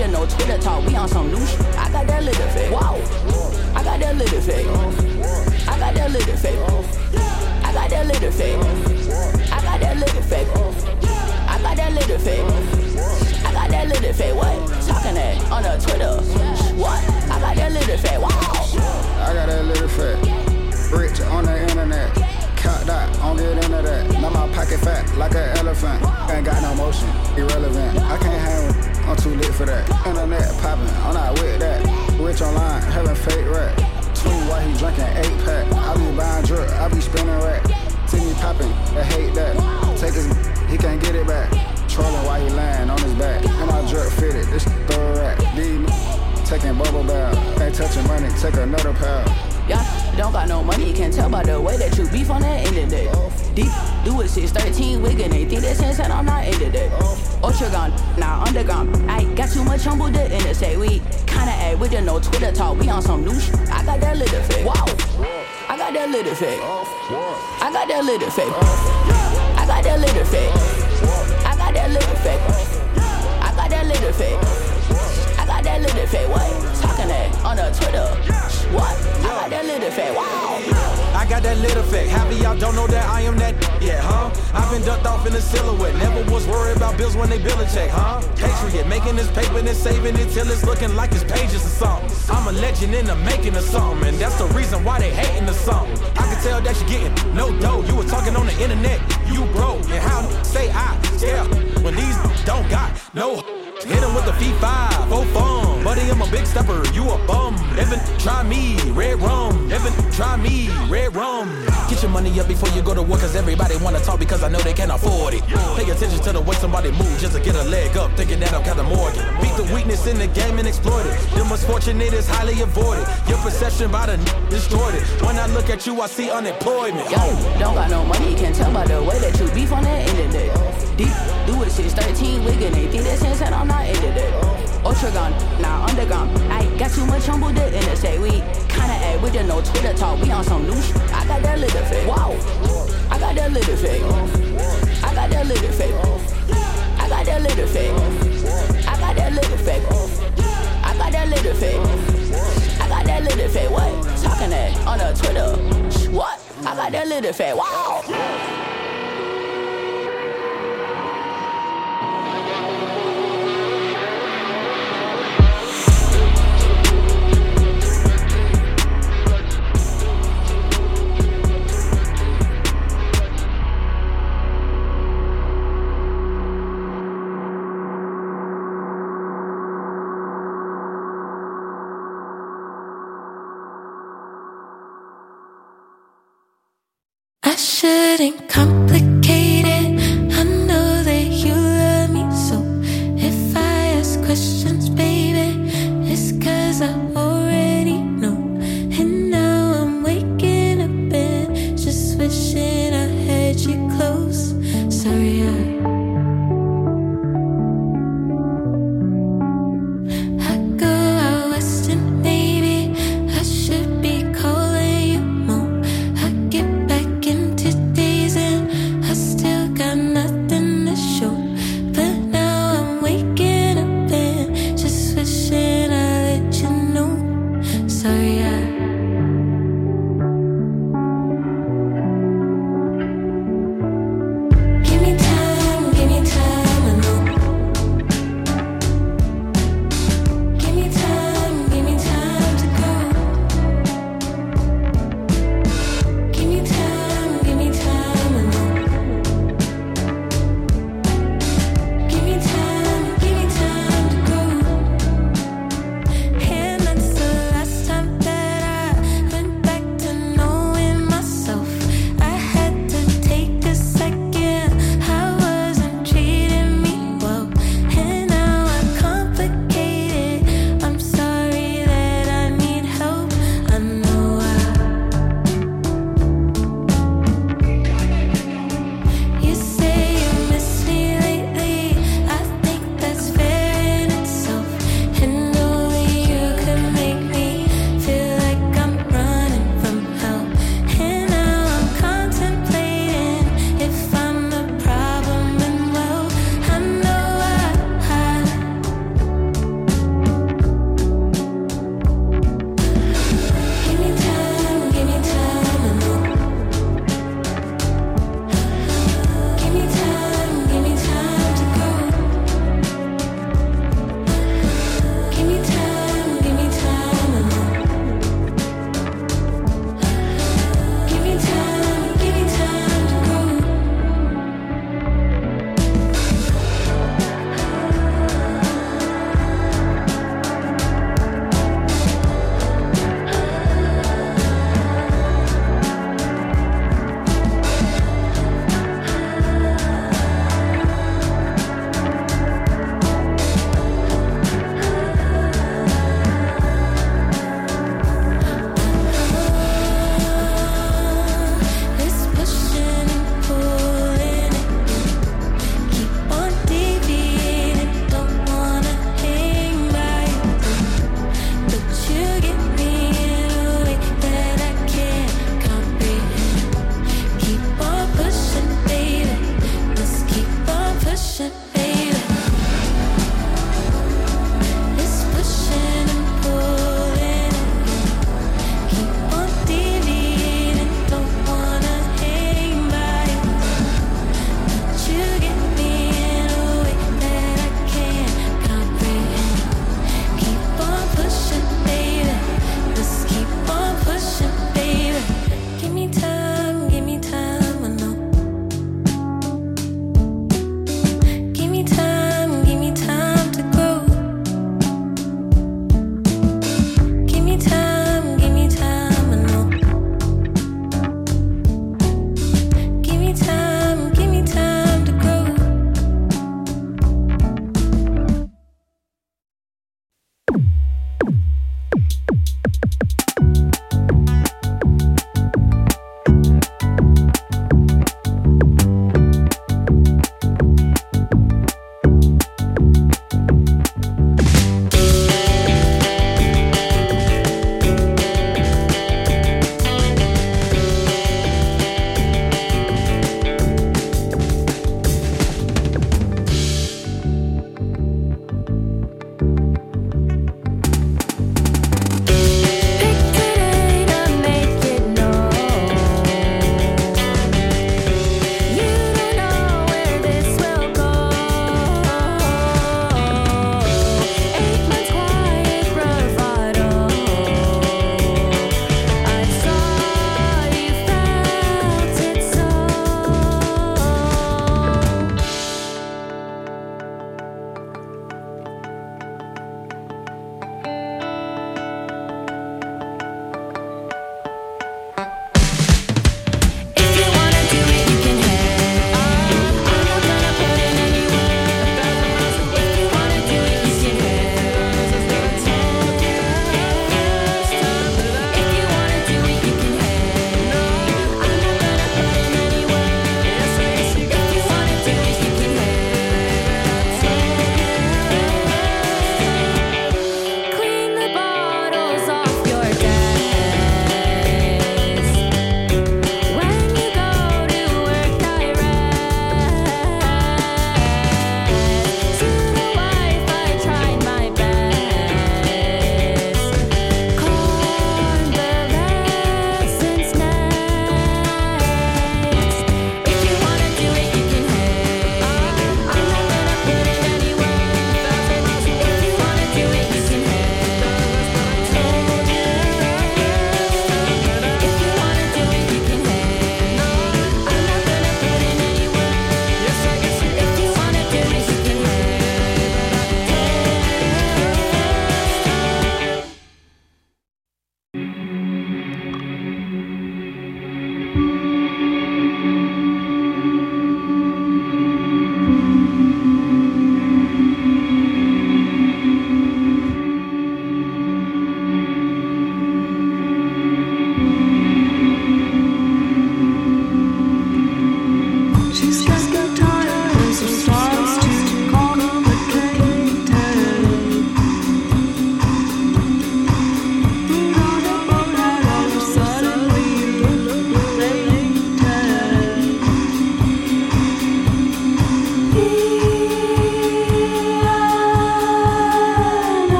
just no Twitter talk, we on some new shit. I got that little fake. Wow. I got that little fake. I got that little fake. I got that little fake. I got that little fake. I got that little fake. I got that little fake. What? Talking that on the Twitter. What? I got that little fake. Wow. I got that little fake. Rich on the internet. Count that, I don't get into that. Now my pocket fat like an elephant. Ain't got no motion, irrelevant. I can't hang with, I'm too lit for that. Internet popping, I'm not with that. Rich online, having fake rap. Twin while he drinking 8-pack. I be buying drip, I be spinning rack. See me popping, I hate that. Take his, he can't get it back. Trolling while he lying on his back. And my drip fitted, this throw rack. These taking bubble bath. Ain't touching money, take another pal. Yeah, don't got no money, you can tell by the way that you beef on that end of the day. Deep, do it 613 wiggin', they think that's sense and I'm not into that. Ultra gone, now underground. I got too much humble to interstate. We kinda act with just no Twitter talk, we on some new shit. I got that little fake. Wow. I got that little fake. I got that little fake. I got that little fake. I got that little fake. I got that little fake. I got that little fake. What? Talking that on the Twitter. What? I got that little fake. Wow. I got that little fake. Half of y'all don't know that I am that yet, huh? I've been ducked off in the silhouette. Never was worried about bills when they bill a check, huh? Patriot, making this paper and saving it till it's looking like it's pages or something. I'm a legend in the making of something, and that's the reason why they hating or something. I can tell that you're getting no dough. You were talking on the internet, you broke. And how say I scare when these don't got no. Hit him with the V5, oh fun. Buddy, I'm a big stepper, you a bum. Evan, try me, red rum. Evan, try me, red rum. Get your money up before you go to work, cause everybody wanna talk because I know they can't afford it. Pay attention to the way somebody moves just to get a leg up, thinking that I'm Captain Morgan. Beat the weakness in the game and exploit it. The most fortunate is highly avoided. Your perception by the destroyed it. When I look at you, I see unemployment. Yo, don't got no money, you can tell by the way that you beef on that internet. Deep, do it 613 wiggin', they think that's sense and I'm not into that. Ultra gone, now underground. I got too much humble to interstate. We kinda act with just no Twitter talk, we on some new shit. I got that little fake. Wow. I got that little fake. I got that little fake. I got that little fake. I got that little fake. I got that little fake. I got that little fake. What? Talking that on the Twitter. What? I got that little fake. Wow. I shouldn't complicate it. I know that you love me, so if I ask questions, baby, it's cause I already know. And now I'm waking up and just wishing I had you close. Sorry, I go out west and maybe I should be calling you more. I get back into days and I still got nothing to show. But now I'm waking up and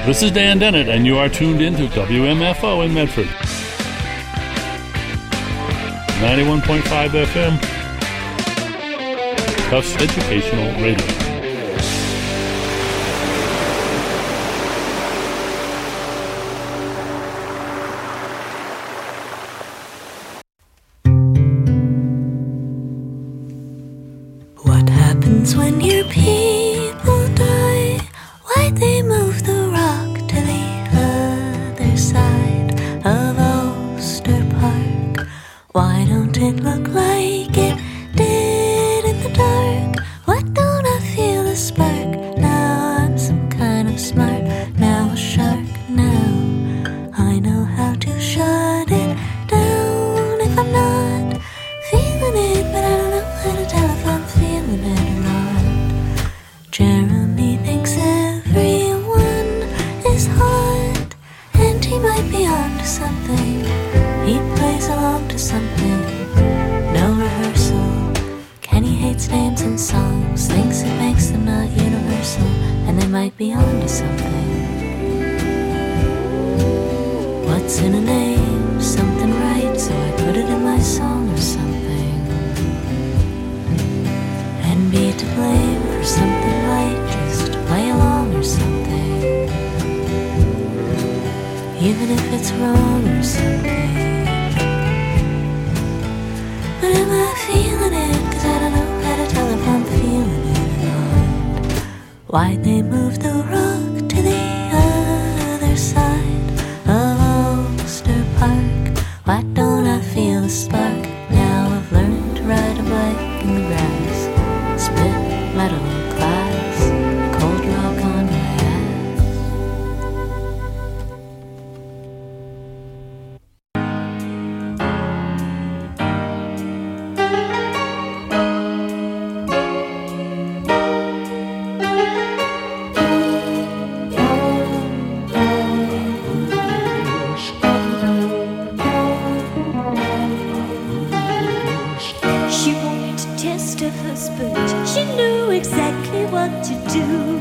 This is Dan Dennett, and you are tuned in to WMFO in Medford. 91.5 FM. Tufts Educational Radio. What happens when your people die? Why'd they move the rock to the other side of Ulster Park? Why don't it look like it did in the dark? Why don't I feel a spark? Now I'm some kind of smart, now a shark. Now I know how to shut it down if I'm not feeling it, but I don't know how to tell if I'm feeling it or not. Jeremy thinks everyone is hot, and he might be on to something. He plays along to something. No rehearsal. Kenny hates names and songs, thinks it makes them not universal, and they might be on to something. What's in a name? Something right, so I put it in my song or something. And be to blame for something light, just play along or something. Even if it's wrong or something. But am I feeling it? 'Cause I don't know how to tell if I'm feeling it or not. Why'd they move the rock to the other side of Ulster Park? Why don't I feel a spark? Now I've learned to ride a bike in the grass. Spit metal glass, cold rock on my She wanted to test her husband. She knew exactly what to do.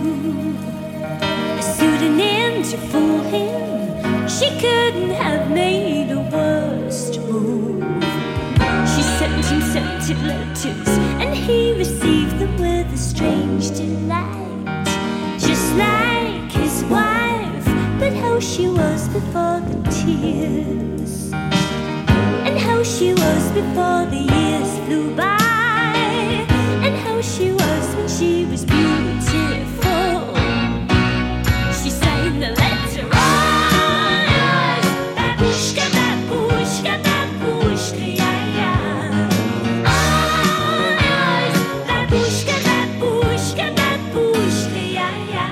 A pseudonym to fool him. She couldn't have made a worse move. She sent him scented letters, and he received them with a strange delight. Just like his wife, but how she was before the tears, and how she was before the years flew by, and how she was when she was beautiful. She signed the letter, oh yes, babushka, babushka, babushka, yeah, yeah. Oh yes, babushka, babushka, babushka, yeah, yeah.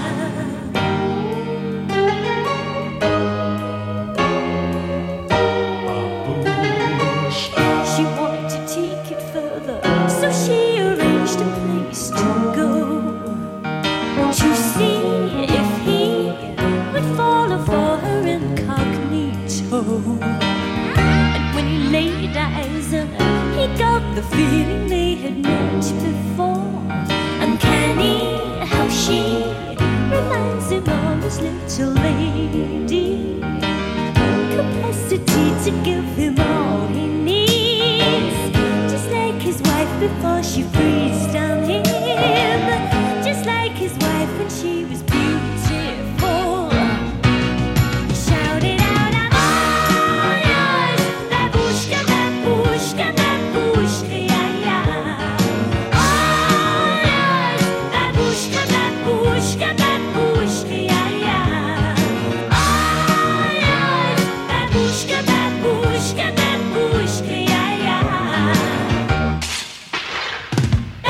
She wanted to take it further, so she arranged a place to go, to see if he would follow for her incognito. And when he laid eyes on her, he got the feeling they had met before. Uncanny how she reminds him of his little lady. Capacity to give him all he needs, just like his wife before she breathed on him, just like his wife when she was beautiful. He shouted out, I'm all yours, babushka, babushka, babushka, yeah, yeah. All yours, babushka, babushka, babushka, yeah, yeah. All yours, babushka, babushka, babushka, yeah, yeah.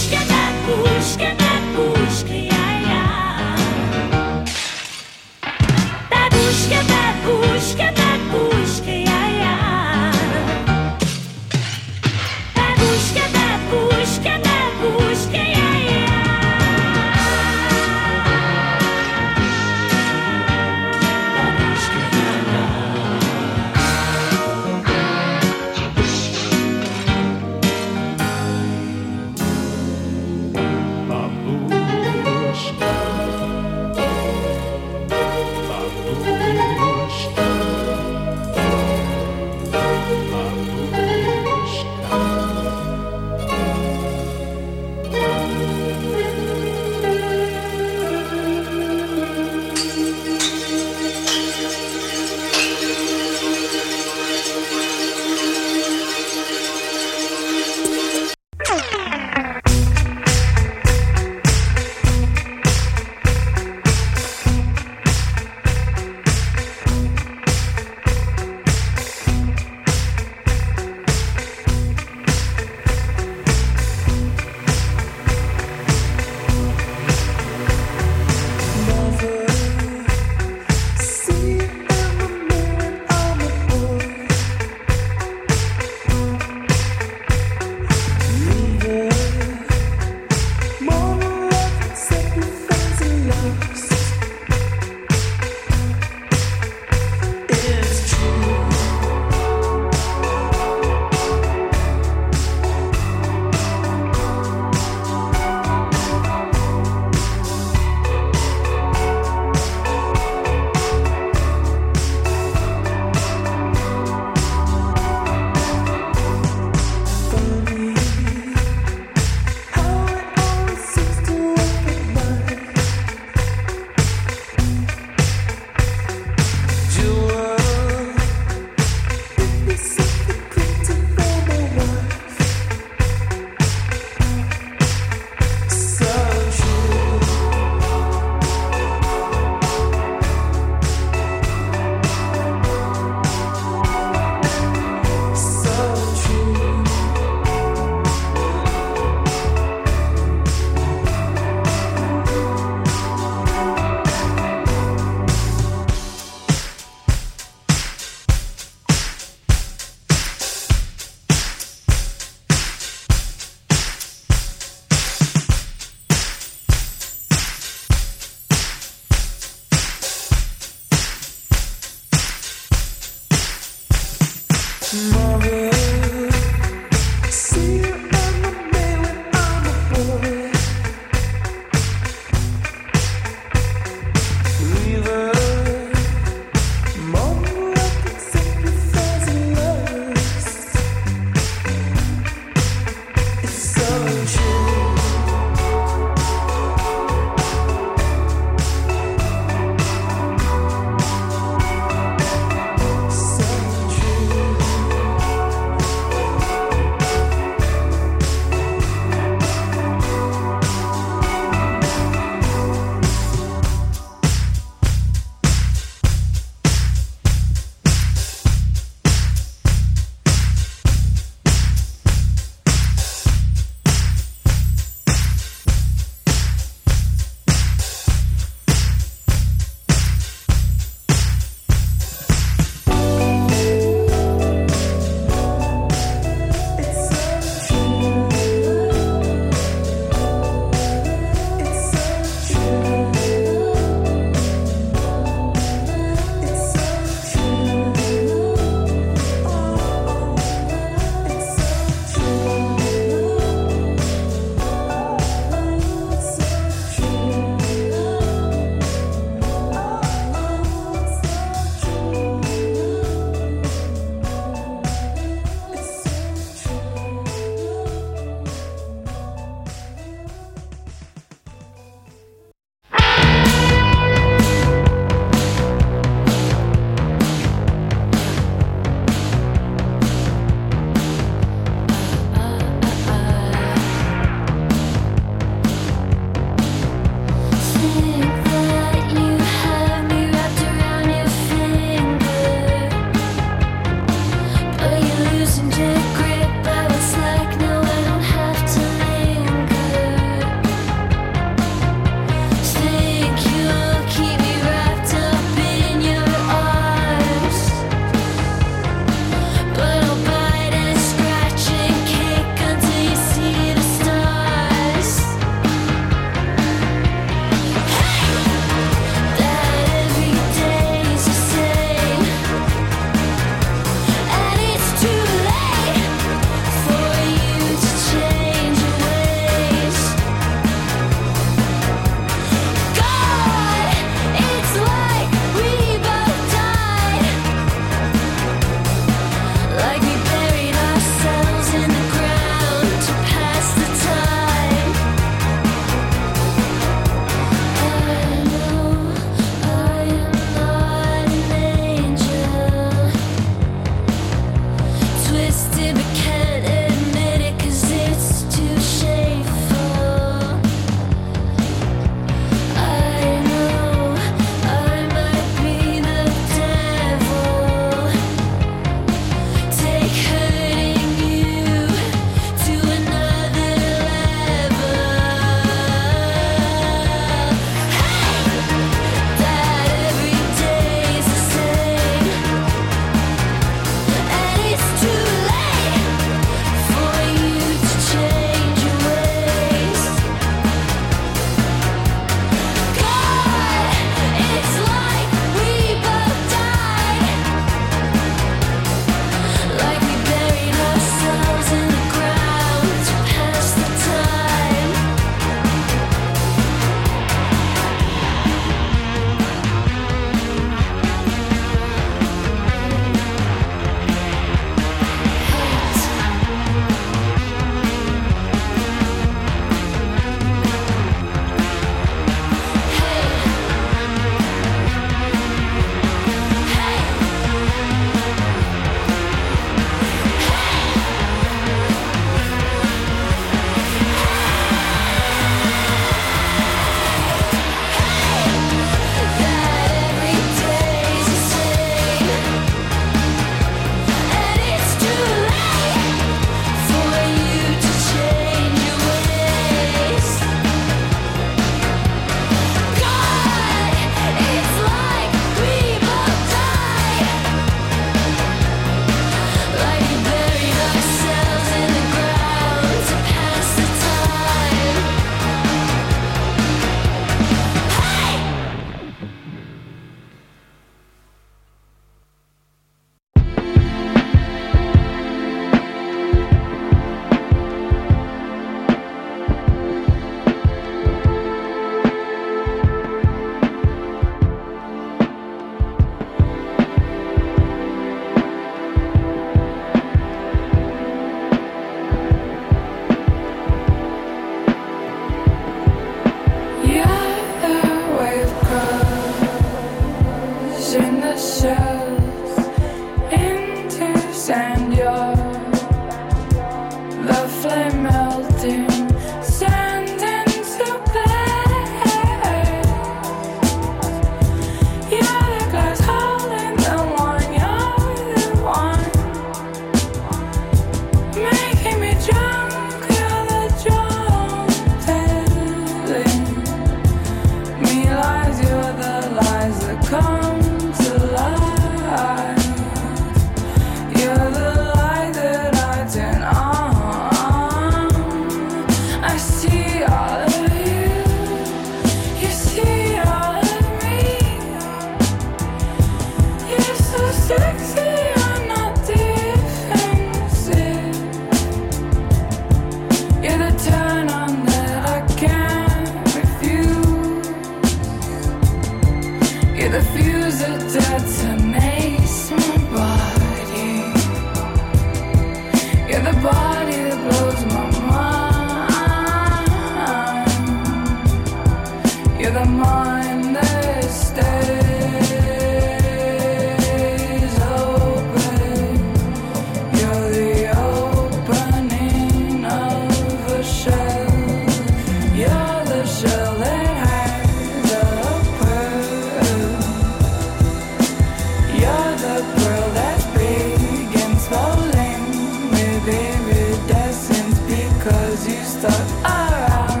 stuck around.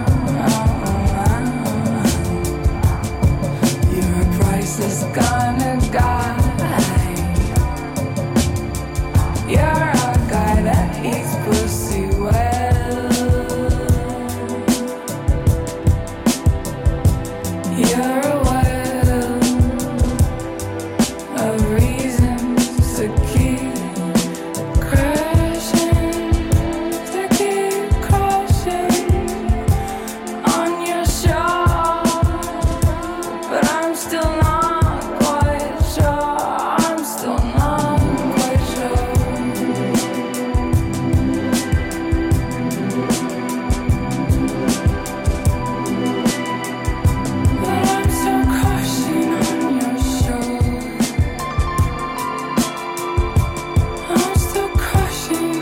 Your price is gonna guide. You're a guy that eats pussy well. You're a well of reasons to keep crashing, to keep crashing on your shore. But I'm still not quite sure. I'm still not quite sure. But I'm still crashing on your shore. I'm still crashing.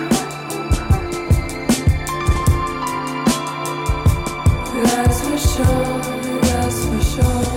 That's for sure. That's for sure.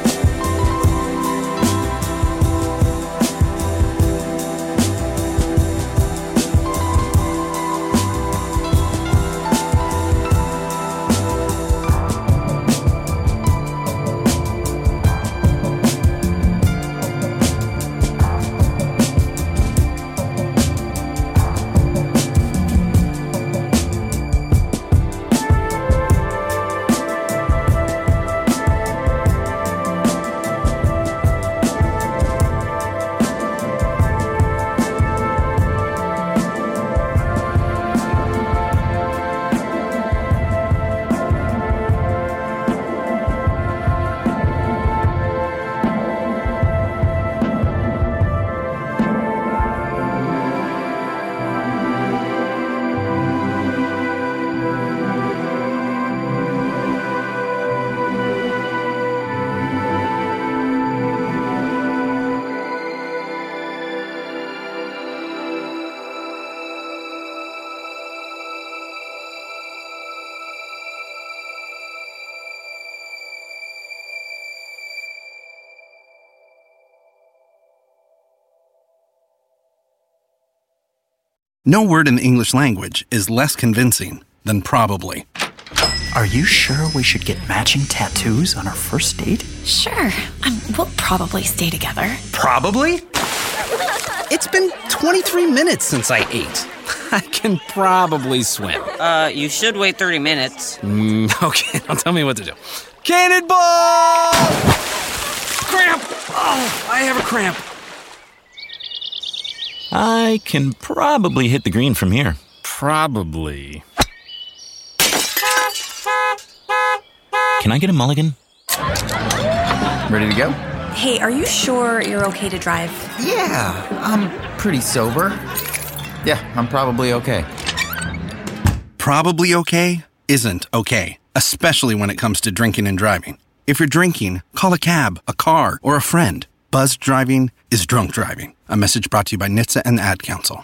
No word in the English language is less convincing than probably. Are you sure we should get matching tattoos on our first date? Sure. We'll probably stay together. Probably? It's been 23 minutes since I ate. I can probably swim. You should wait 30 minutes. Okay, now tell me what to do. Cannonball! Cramp! Oh, I have a cramp. I can probably hit the green from here. Probably. Can I get a mulligan? Ready to go? Hey, are you sure you're okay to drive? Yeah, I'm pretty sober. Yeah, I'm probably okay. Probably okay isn't okay, especially when it comes to drinking and driving. If you're drinking, call a cab, a car, or a friend. Buzzed driving is drunk driving. A message brought to you by NHTSA and the Ad Council.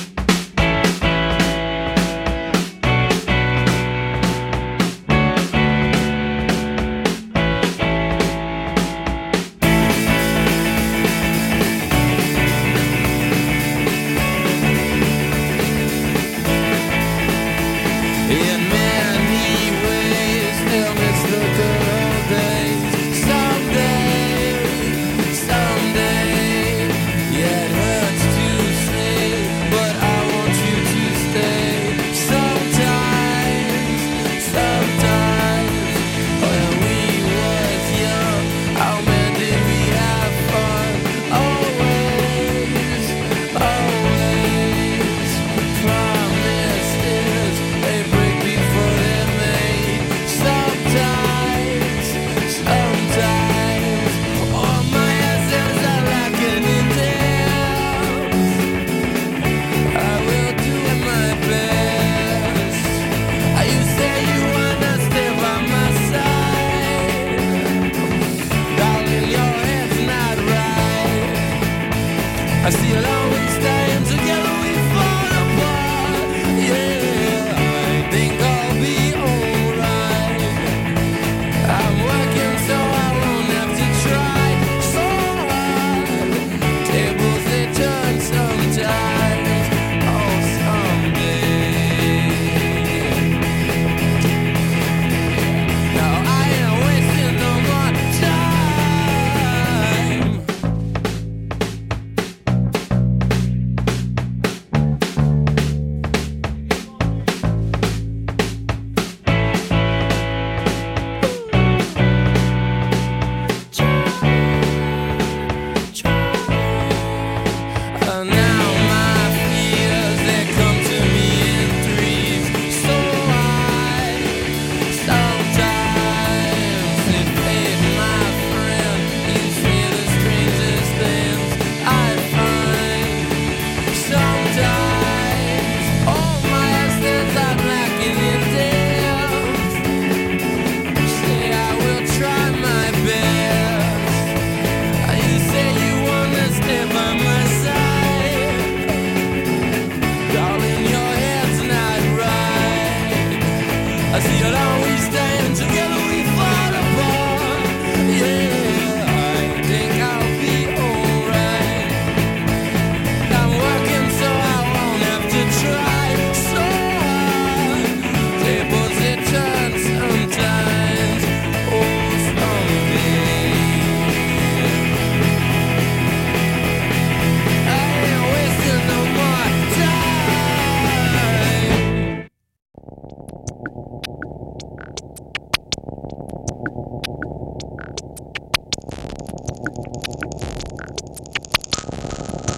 I see it always staying together, we fall apart. Yeah, I think I'll be alright. I'm working so I won't have to try so hard. Tables they turn sometimes. Oh, someday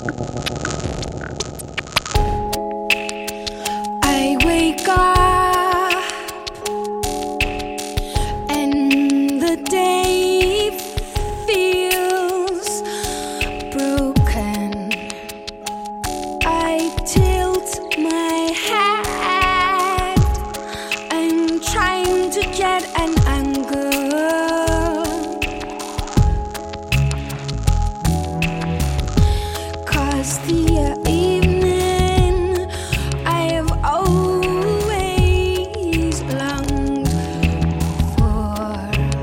I wake up and the day feels broken. I tilt my head. I'm trying to get an angle. 'Cause the evening I have always longed for.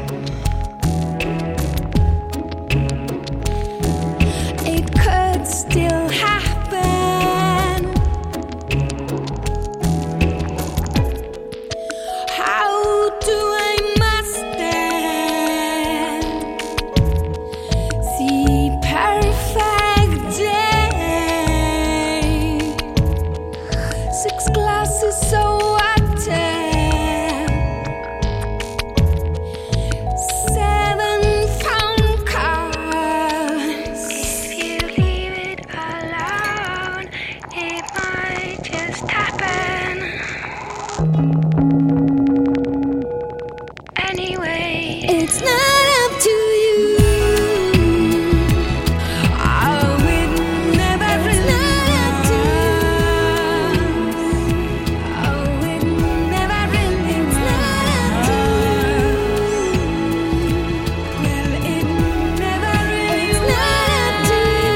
It could still happen. How do I master? See perfect day. 6 glasses so water. 7 phone calls. If you leave it alone, it might just happen. Anyway, it's not up to you. Oh, it never really was. Oh, it never really was. Well, it never really was.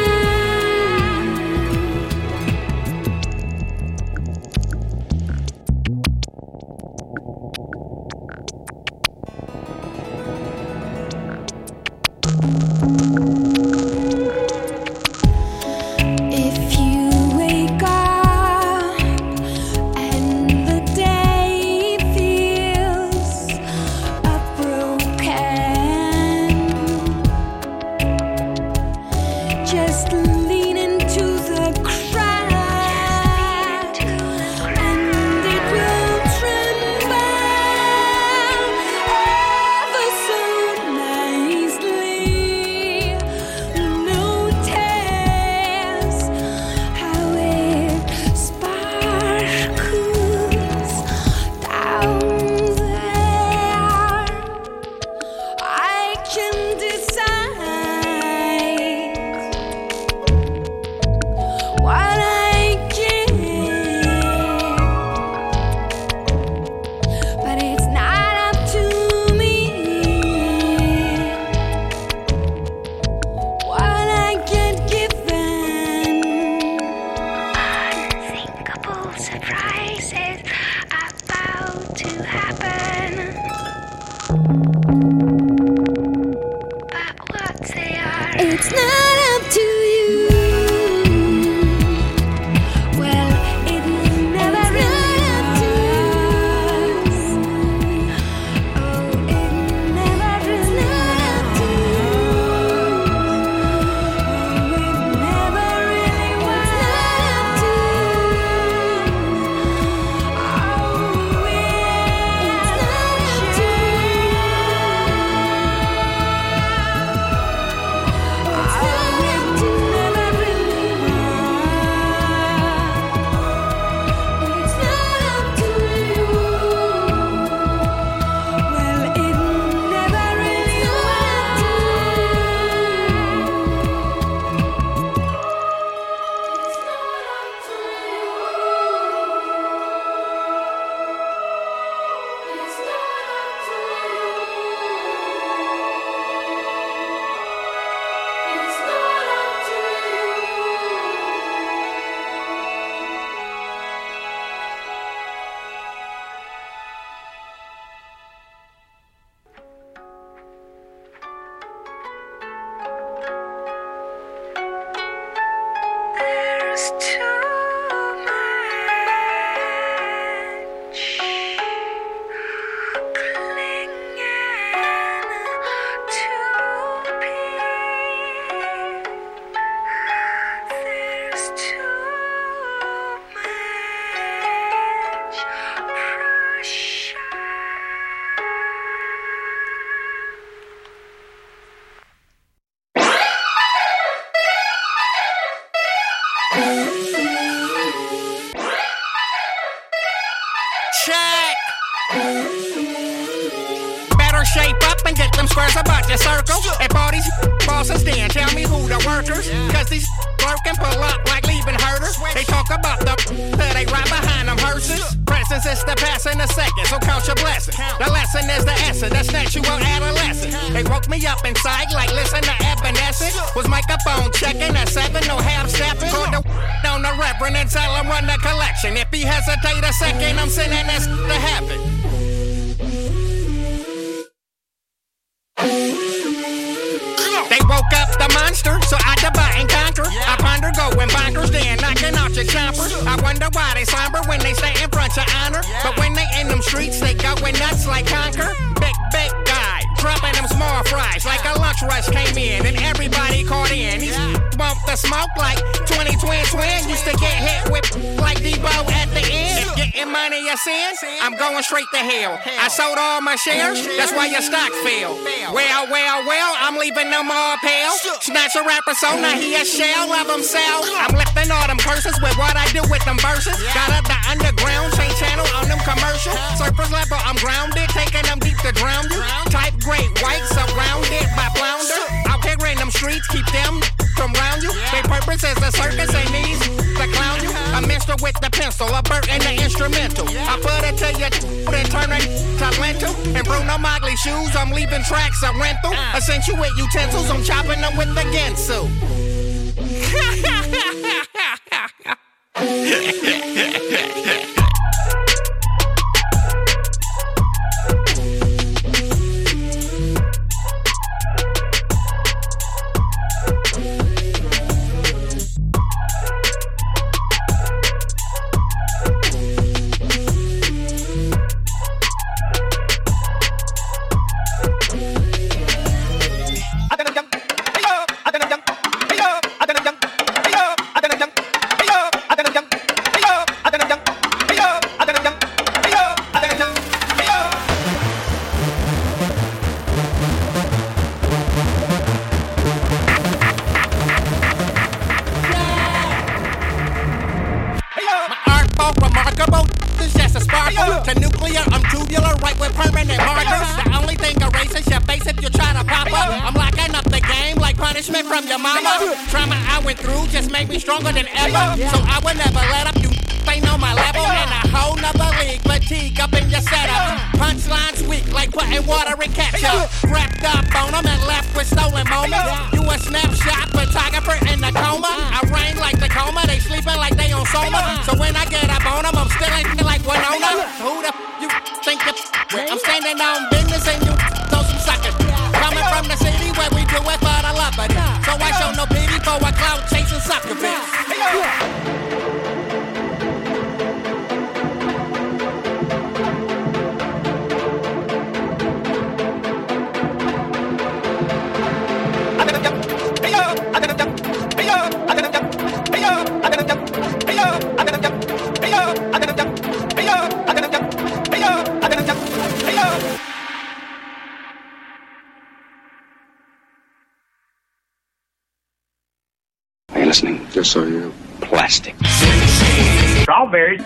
If you wake up and the day feels broken, just lean into the crowd and it will tremble ever so nicely. Notice how it sparkles down there. I can decide what I give, but it's not up to me what I get given. Unthinkable surprises about to happen. But what they are, it's not up to you. Well, it never really was. Oh, it never really was. Oh, it never really was. Oh, it's not up to Check. Better shape up and get them squares about your circle. If all these bosses, then tell me who the workers. Cause these working pull up like leaving herders. They talk about the they right behind them hearses. Presence is the past and the second, so count your blessings. The lesson is the essence, that's natural adolescence. They woke me up inside like listen to Evanescence. Was microphone checking at 7, no half stepping. Called the on the reverend and tell him run the collection. If he hesitate a second, I'm sending this to heaven. They woke up the monster, so I divide and conquer. I ponder going bonkers, then knocking out your chompers. I wonder why they somber when they stay in front of honor. But when they in them streets, they going nuts like conquer. Big guy, dropping them small fries like a lunch rush came in and everybody caught in. These bump the smoke like 2020 used to get hit with like Debo at the end. If getting money a sin, I'm going straight to hell. I sold all my shares, that's why your stock fell. Well, I'm leaving them all pale. Snatch a rapper so now he a shell of himself. I'm lifting all them curses with what I do with them verses. Got up the underground, change channel on them commercials. Surface level, I'm grounded, taking them deep to drown you. Type great white, surrounded by flounder. Out here in them streets, keep them from round you. Their purpose is a circus, ain't these to clown you. A minstrel with the pencil, a bird in the instrumental. I put it to you, then turn it to lentil. And Bruno Mogley shoes, I'm leaving tracks a rental. Accentuate utensils, I'm chopping them with the Gensu. Stronger than ever, so I will never let up. You ain't on my level, in a whole nother league. Fatigue up in your setup. Punchlines weak like putting water in ketchup. Wrapped up on them and left with stolen moments. You a snapshot photographer in the coma. I rain like Tacoma, they sleeping like they on Soma. So when I get up on them, I'm still ain't like Winona. Who the you think you I'm standing on business and you throw some suckers. Coming from the city where we do it for the love of it. So I show no pity for a clout chasing sucker bitch. Are you listening? Yes, sir, yeah. Plastic. Strawberries.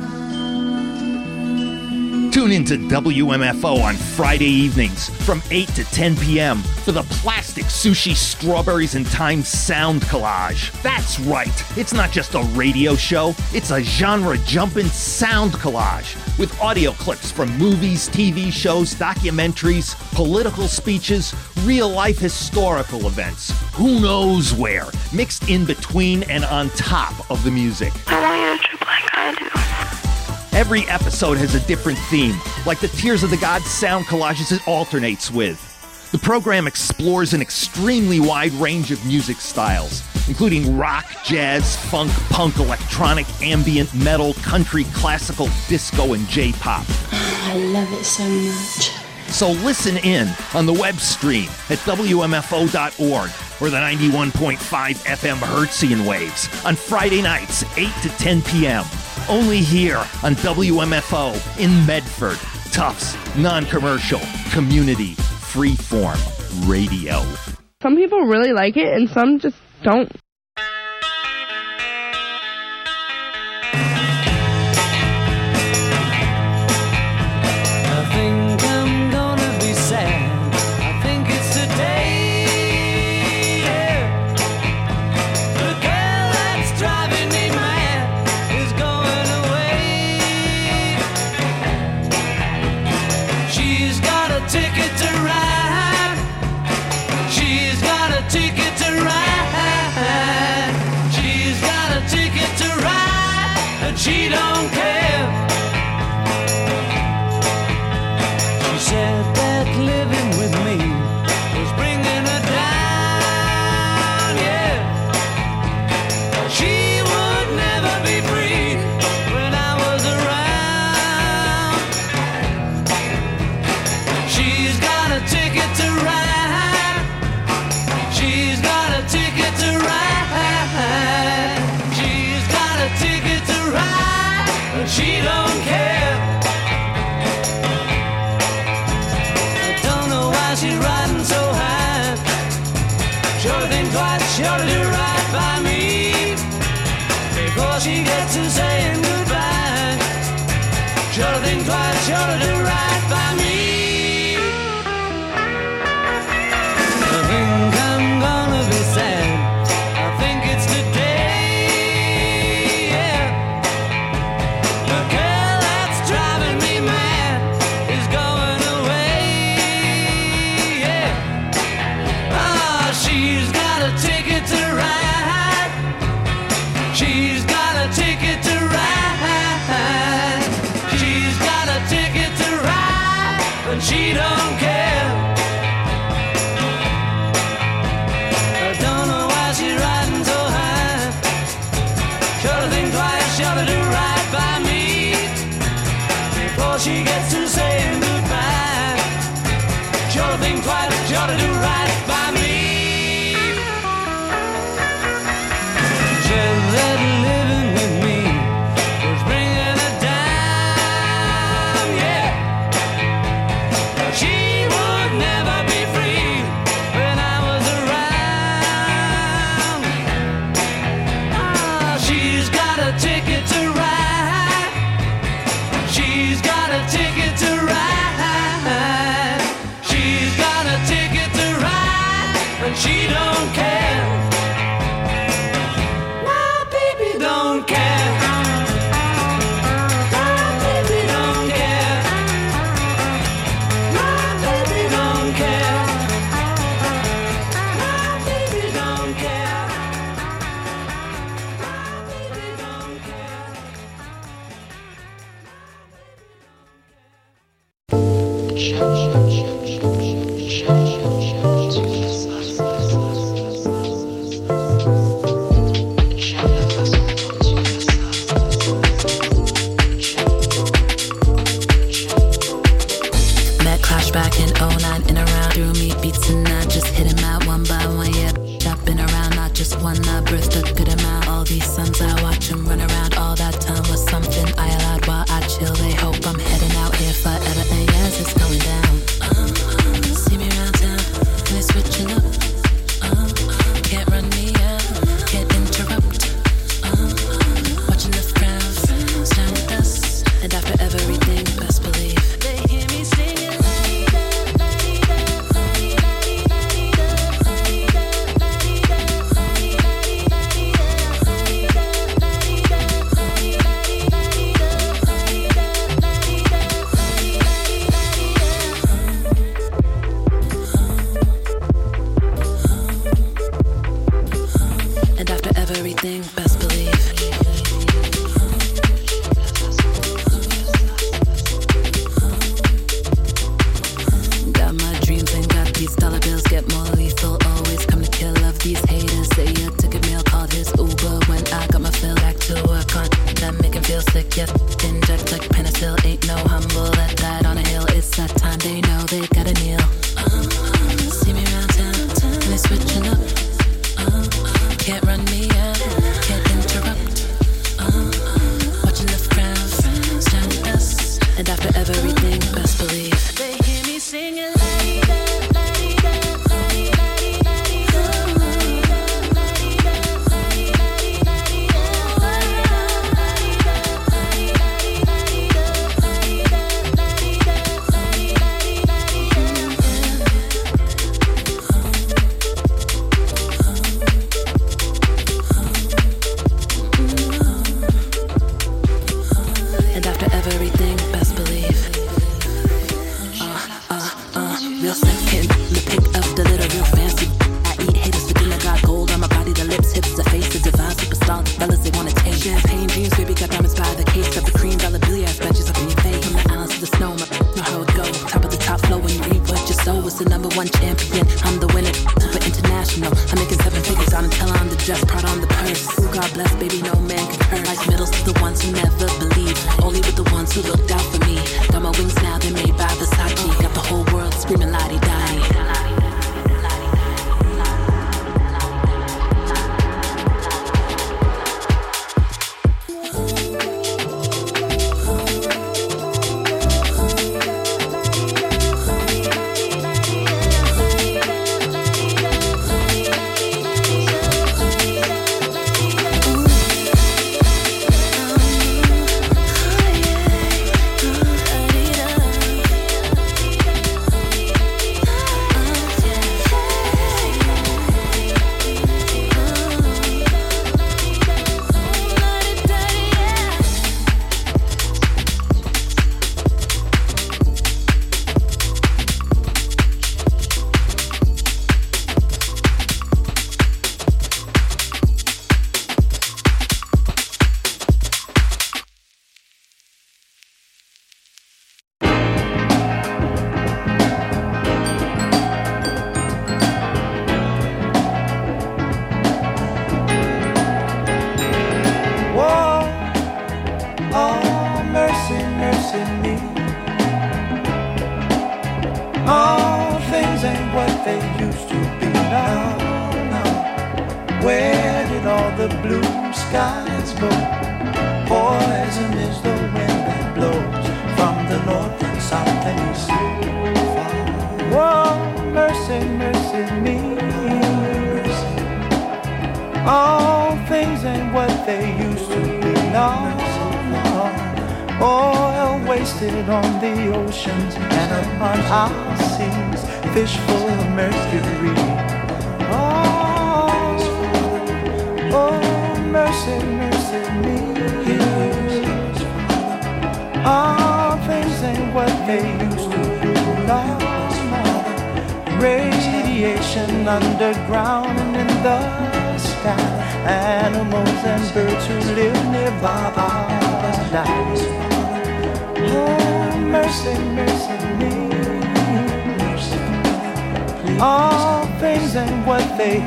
Tune into WMFO on Friday evenings from 8 to 10 p.m. for the Plastic Sushi Strawberries and Time Sound Collage. That's right, it's not just a radio show, it's a genre-jumping sound collage with audio clips from movies, TV shows, documentaries, political speeches, real-life historical events. Who knows where, mixed in between and on top of the music. I want you to trip like I do. Every episode has a different theme, like the Tears of the Gods sound collages it alternates with. The program explores an extremely wide range of music styles, including rock, jazz, funk, punk, electronic, ambient, metal, country, classical, disco, and J-pop. I love it so much. So listen in on the web stream at WMFO.org or the 91.5 FM Hertzian waves on Friday nights, 8 to 10 p.m. Only here on WMFO in Medford. Tufts, non-commercial, community, freeform radio. Some people really like it and some just don't. before she gets to saying goodbye. Sure to think twice, sure to do right by me. I think I'm gonna be sad. I think it's today, yeah. The girl that's driving me mad is going away, yeah. Oh, she's got a ticket to ride. She's got a ticket to ride. She's got a ticket to ride, but she don't care. I don't know why she's riding so high. Sure to think twice, sure to do right by me before she gets to saying goodbye. Sure to think twice, sure to do right by me. Just that living with me was bringing her down, yeah. But she would never be free when I was around. Ah, she's got a ticket to ride. She's got a ticket to ride. She's got a ticket to ride, but she don't care. My baby don't care. My baby don't care. My baby don't care. My baby don't care. Met Clash back in 09 and around. Threw me beats and I just hit him out one by one. Yeah, I've been around, not just one. I birthed a good amount. All these sons, I watch them run around. All that time was something I allowed while I chill. They hope I'm heading out here forever. And yes, it's going down. See me around town, and they switching up. Can't run me out, can't interrupt. Watching the crowd, stand with us. And after everything, best believe they hear me singing. And after everything, best believe. Got my dreams and got these dollar bills. Get more lethal, always come to kill of these haters. Say a ticket meal, called his Uber. When I got my fill, back to work on that, make him feel sick. Yet inject like penicillin, ain't no humble. That died on a hill, it's that time. They know they gotta kneel. See me around town, and they switching up. Can't run me out, can't interrupt. Watching the crowd, stand with us. And after everything, best believe they hear me singing. And after everything, best believe. Real second, the pick of the little real fancy. I eat haters for dinner, got gold on my body, the lips, hips, the face, the divine superstar. The fellas, they wanna take champagne dreams, baby, got diamonds by the case. Got the cream, dollar billiard scratches up in your face. From the islands to the snow, know how it go. Top of the top flow when you read what you sow. It's the number one champion, I'm the winner, super international. I'm making 7 figures on until I'm the dress, proud on the purse. Ooh, God bless, baby, no man can hurt. Like middles to the ones who never believed, only with the ones who looked out for me. Got my wings now, they're made by Versace. Got the whole world screaming la-di-da. they used to be. Now, where did all the blue skies go? Poison is the wind that blows from the north and south and east. Whoa, mercy, mercy me. All things ain't what they used to be. No, no. Oil wasted on the oceans and upon our seas, fish full of mercury. Oh, mercy, mercy me. All things ain't what they used to be. No, no. Radiation underground and in the sky. Animals and birds who live nearby die. Oh, mercy, mercy me. All things ain't what they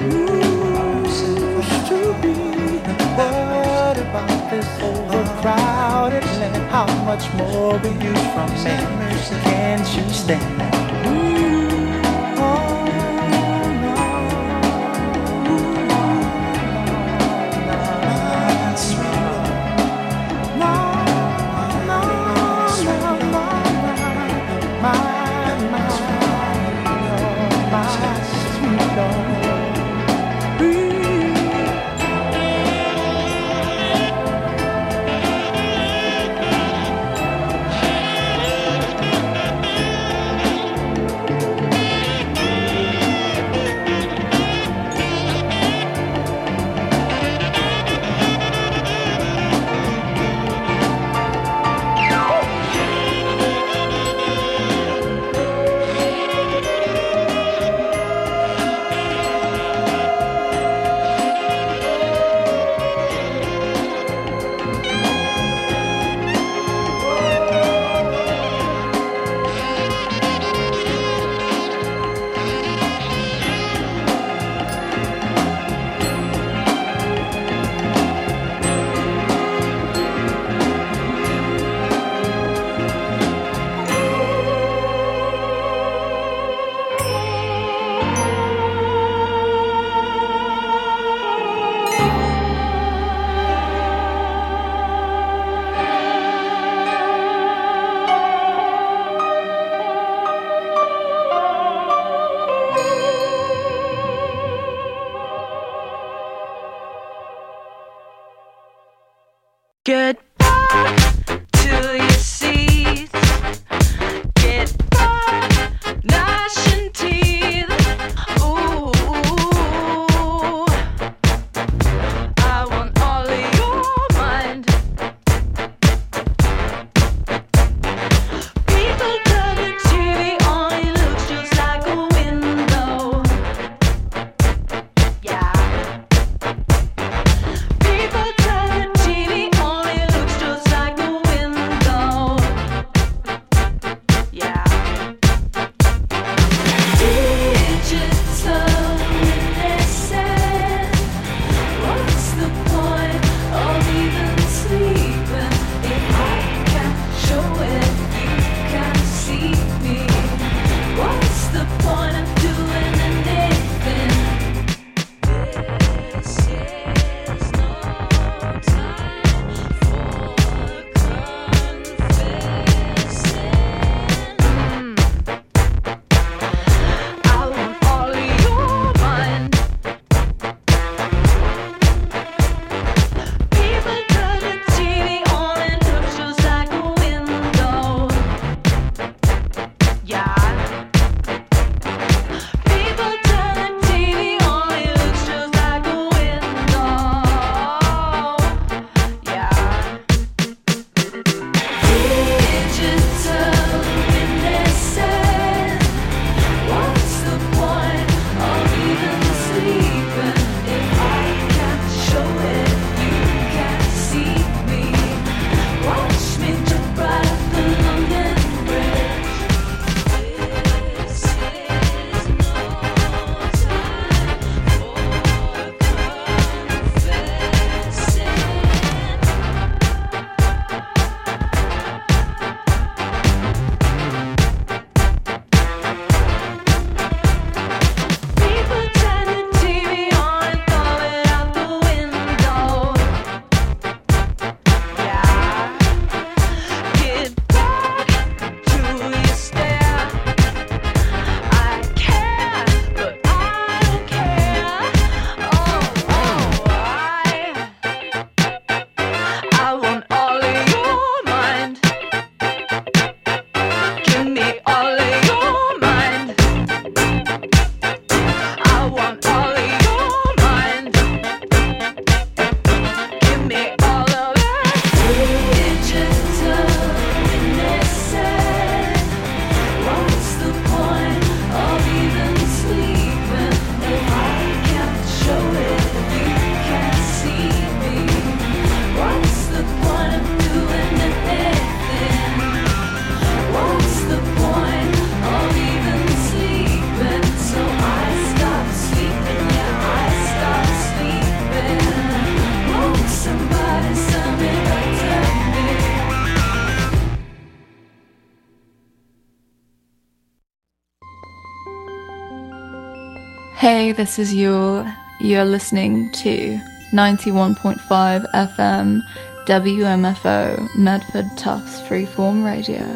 used to be. What about this overcrowded land? How much more will you from me? Can't you stand that? Goodbye to your seats. Get back, gnashing teeth. Ooh, I want all of your mind. People turn the TV on, it looks just like a window. Yeah. People turn the TV on, it looks just like a window. give me all of that digital innocence. What's the point of even sleeping if I can't show it, you can't see me? What's the point of doing anything? What's the point of even sleeping? So I stop sleeping, yeah, I stop sleeping. Won't somebody send me back to me? Hey, this is Yule. You're listening to 91.5 FM WMFO Medford Tufts Freeform Radio.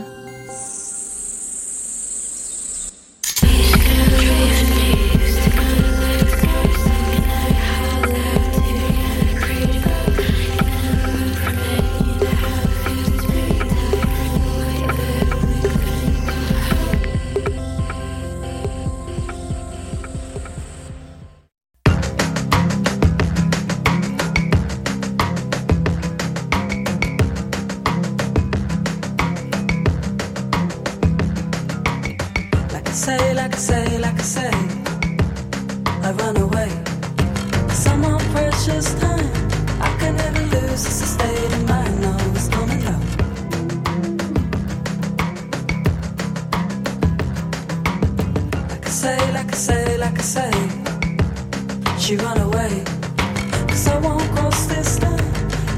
Like I say, I run away. Some more precious time I can never lose. It's a state of mind, always coming down. Like I say, she run away.